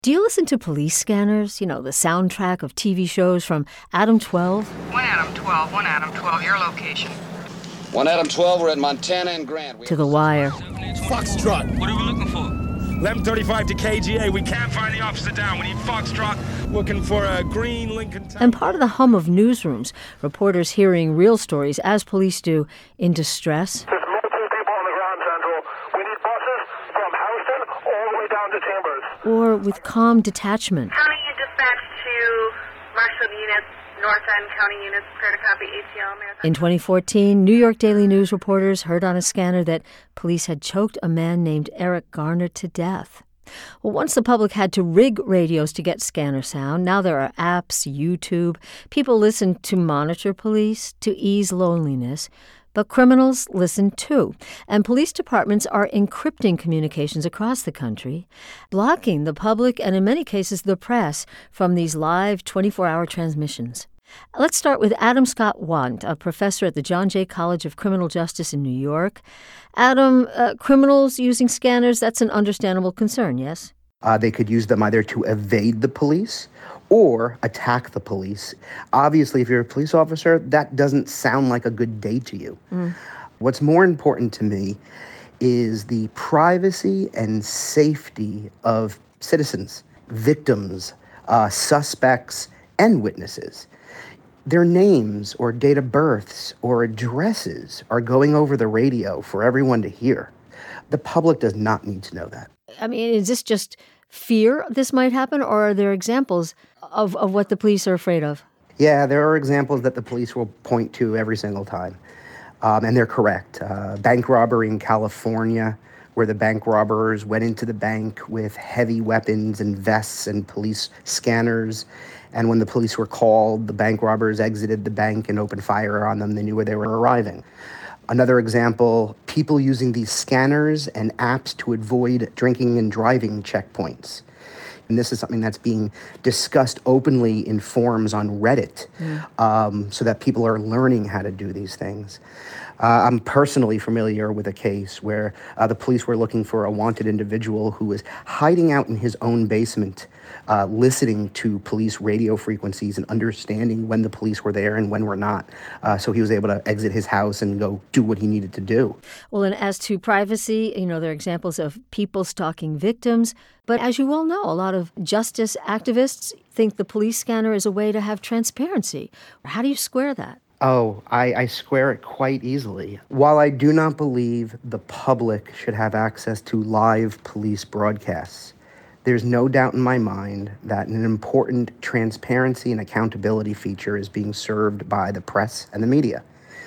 Do you listen to police scanners? You know, the soundtrack of TV shows from Adam 12? 1 Adam 12, 1 Adam 12, your location. 1 Adam 12, we're at Montana and Grant. To The Wire. Foxtrot. What are we looking for? 1135 to KGA. We can't find the officer down. We need Foxtrot. Looking for a green Lincoln Town. And part of the hum of newsrooms, reporters hearing real stories, as police do, in distress. There's multiple people on the ground, Central. We need buses from Houston all the way down to Chambers. Or with calm detachment. County dispatch to Marshall units, North End County units, clear to copy ATL. Marathon. In 2014, New York Daily News reporters heard on a scanner that police had choked a man named Eric Garner to death. Well, once the public had to rig radios to get scanner sound, now there are apps, YouTube. People listen to monitor police, to ease loneliness. But criminals listen too, and police departments are encrypting communications across the country, blocking the public and in many cases the press from these live 24-hour transmissions. Let's start with Adam Scott Want, a professor at the John Jay College of Criminal Justice in New York. Adam, criminals using scanners, that's an understandable concern, yes? They could use them either to evade the police or attack the police. Obviously, if you're a police officer, that doesn't sound like a good day to you. What's more important to me is the privacy and safety of citizens, victims, suspects, and witnesses. Their names or date of births or addresses are going over the radio for everyone to hear. The public does not need to know that. I mean, is this just fear this might happen, or are there examples of what the police are afraid of? Yeah, there are examples that the police will point to every single time, and they're correct. Bank robbery in California, where the bank robbers went into the bank with heavy weapons and vests and police scanners, and when the police were called, the bank robbers exited the bank and opened fire on them. They knew where they were arriving. Another example, people using these scanners and apps to avoid drinking and driving checkpoints. And this is something that's being discussed openly in forums on Reddit, so that people are learning how to do these things. I'm personally familiar with a case where the police were looking for a wanted individual who was hiding out in his own basement, listening to police radio frequencies and understanding when the police were there and when were not. So he was able to exit his house and go do what he needed to do. Well, and as to privacy, you know, there are examples of people stalking victims. But as you all know, a lot of justice activists think the police scanner is a way to have transparency. How do you square that? Oh, I square it quite easily. While I do not believe the public should have access to live police broadcasts, there's no doubt in my mind that an important transparency and accountability feature is being served by the press and the media.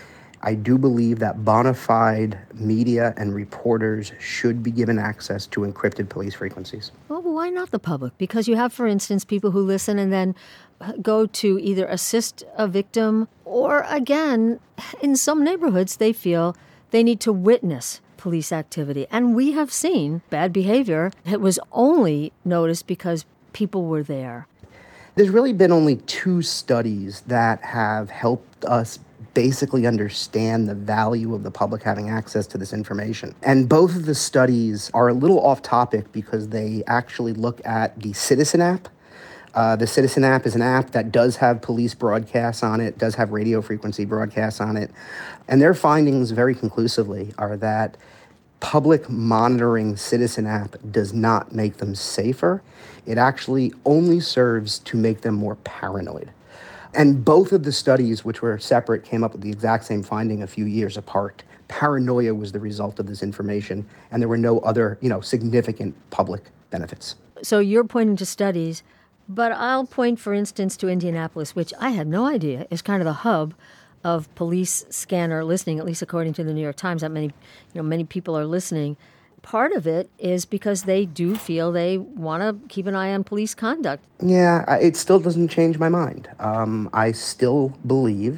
I do believe that bona fide media and reporters should be given access to encrypted police frequencies. Well, why not the public? Because you have, for instance, people who listen and then go to either assist a victim or, again, in some neighborhoods, they feel they need to witness police activity. And we have seen bad behavior that was only noticed because people were there. There's really been only 2 studies that have helped us basically understand the value of the public having access to this information. And both of the studies are a little off topic because they actually look at the Citizen app. The Citizen app is an app that does have police broadcasts on it, does have radio frequency broadcasts on it. And their findings very conclusively are that public monitoring Citizen app does not make them safer. It actually only serves to make them more paranoid. And both of the studies, which were separate, came up with the exact same finding a few years apart. Paranoia was the result of this information, and there were no other, significant public benefits. So you're pointing to studies, but I'll point, for instance, to Indianapolis, which I had no idea is kind of the hub of police scanner listening, at least according to the New York Times, that many people are listening. Part of it is because they do feel they want to keep an eye on police conduct. Yeah, it still doesn't change my mind. I still believe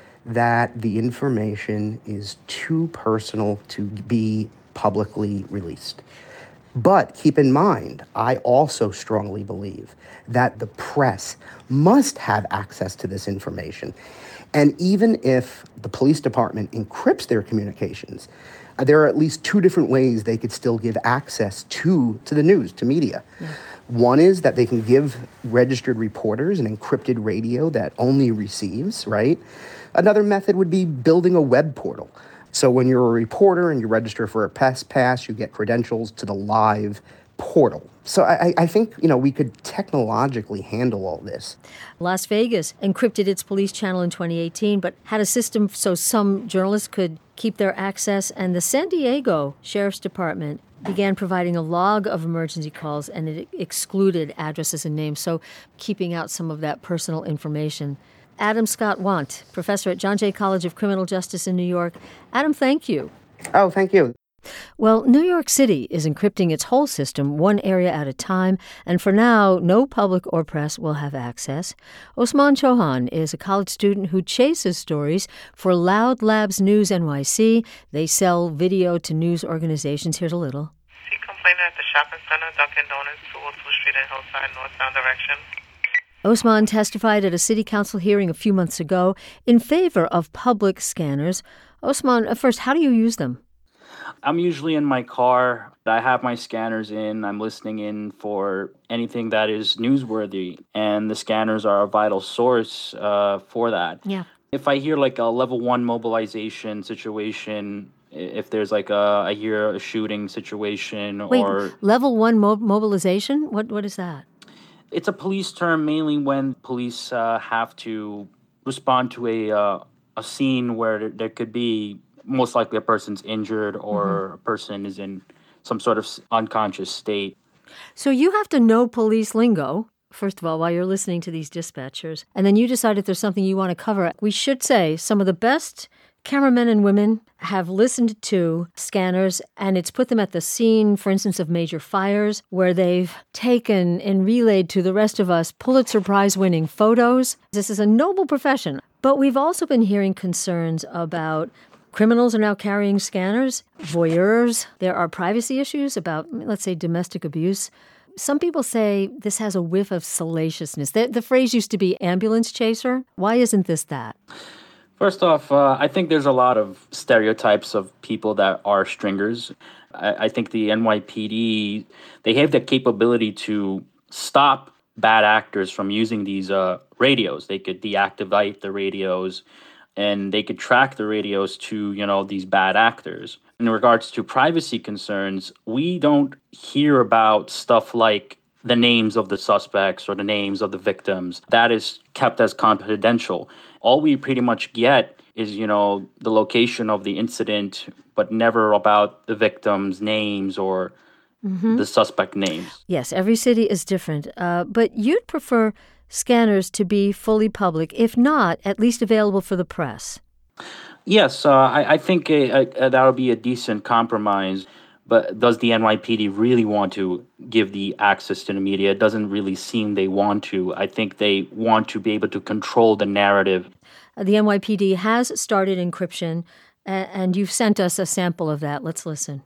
that the information is too personal to be publicly released. But keep in mind, I also strongly believe that the press must have access to this information. And even if the police department encrypts their communications, there are at least two different ways they could still give access to the news, to media. Yeah. One is that they can give registered reporters an encrypted radio that only receives, right? Another method would be building a web portal. So when you're a reporter and you register for a press pass, you get credentials to the live portal. So I think, we could technologically handle all this. Las Vegas encrypted its police channel in 2018, but had a system so some journalists could keep their access. And the San Diego Sheriff's Department began providing a log of emergency calls, and it excluded addresses and names, so keeping out some of that personal information. Adam Scott Want, professor at John Jay College of Criminal Justice in New York. Adam, thank you. Oh, thank you. Well, New York City is encrypting its whole system one area at a time, and for now, no public or press will have access. Osman Chauhan is a college student who chases stories for Loud Labs News NYC. They sell video to news organizations. Here's a little. See complaint at the shopping center, Dunkin' Donuts, 202 Street and Hillside, northbound direction. Osman testified at a city council hearing a few months ago in favor of public scanners. Osman, first, how do you use them? I'm usually in my car. I have my scanners in. I'm listening in for anything that is newsworthy, and the scanners are a vital source for that. Yeah. If I hear like a level 1 mobilization situation, if there's like I hear a shooting situation. Wait, or level 1 mobilization? What is that? It's a police term mainly when police have to respond to a scene where there could be most likely a person's injured or a person is in some sort of unconscious state. So you have to know police lingo, first of all, while you're listening to these dispatchers, and then you decide if there's something you want to cover. We should say some of the best cameramen and women have listened to scanners, and it's put them at the scene, for instance, of major fires, where they've taken and relayed to the rest of us Pulitzer Prize-winning photos. This is a noble profession. But we've also been hearing concerns about criminals are now carrying scanners, voyeurs. There are privacy issues about, let's say, domestic abuse. Some people say this has a whiff of salaciousness. The phrase used to be ambulance chaser. Why isn't this that? First off, I think there's a lot of stereotypes of people that are stringers. I think the NYPD, they have the capability to stop bad actors from using these radios. They could deactivate the radios, and they could track the radios to, these bad actors. In regards to privacy concerns, we don't hear about stuff like the names of the suspects or the names of the victims. That is kept as confidential. All we pretty much get is, the location of the incident, but never about the victims' names or the suspect names. Yes, every city is different. But you'd prefer scanners to be fully public, if not, at least available for the press. Yes, I think that would be a decent compromise. But does the NYPD really want to give the access to the media? It doesn't really seem they want to. I think they want to be able to control the narrative. The NYPD has started encryption, and you've sent us a sample of that. Let's listen.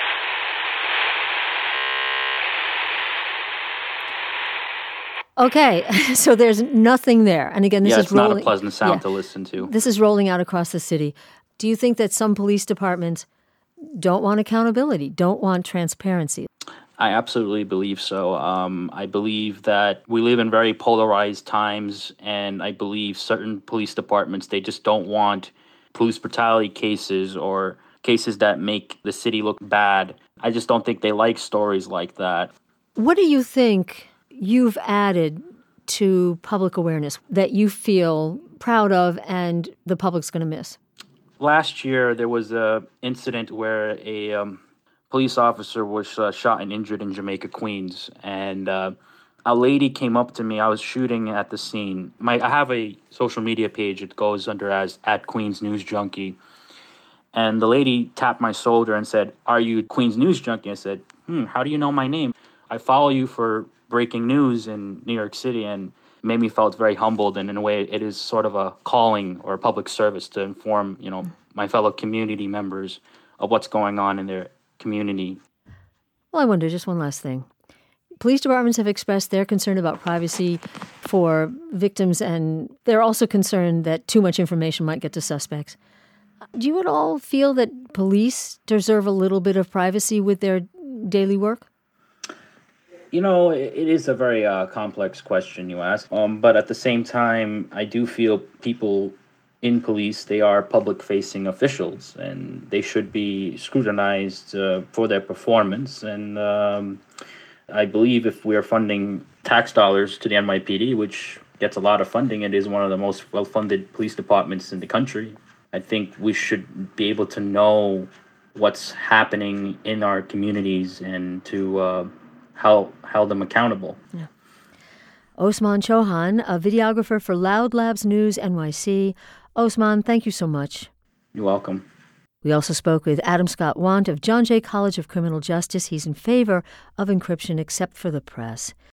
Okay, so there's nothing there. And again, this is rolling. It's not a pleasant sound to listen to. This is rolling out across the city. Do you think that some police departments don't want accountability, don't want transparency? I absolutely believe so. I believe that we live in very polarized times, and I believe certain police departments, they just don't want police brutality cases or cases that make the city look bad. I just don't think they like stories like that. What do you think you've added to public awareness that you feel proud of and the public's going to miss? Last year, there was an incident where a police officer was shot and injured in Jamaica, Queens. And a lady came up to me. I was shooting at the scene. I have a social media page. It goes under as @QueensNewsJunkie. And the lady tapped my shoulder and said, "Are you Queens News Junkie?" I said, "How do you know my name?" "I follow you for breaking news in New York City," and it made me felt very humbled. And in a way, it is sort of a calling or a public service to inform, my fellow community members of what's going on in their community. Well, I wonder, just one last thing. Police departments have expressed their concern about privacy for victims, and they're also concerned that too much information might get to suspects. Do you at all feel that police deserve a little bit of privacy with their daily work? It is a very complex question you ask. But at the same time, I do feel people in police, they are public-facing officials, and they should be scrutinized for their performance. And I believe if we are funding tax dollars to the NYPD, which gets a lot of funding, it is one of the most well-funded police departments in the country. I think we should be able to know what's happening in our communities and to held them accountable. Yeah. Osman Chauhan, a videographer for Loud Labs News NYC. Osman, thank you so much. You're welcome. We also spoke with Adam Scott Want of John Jay College of Criminal Justice. He's in favor of encryption except for the press.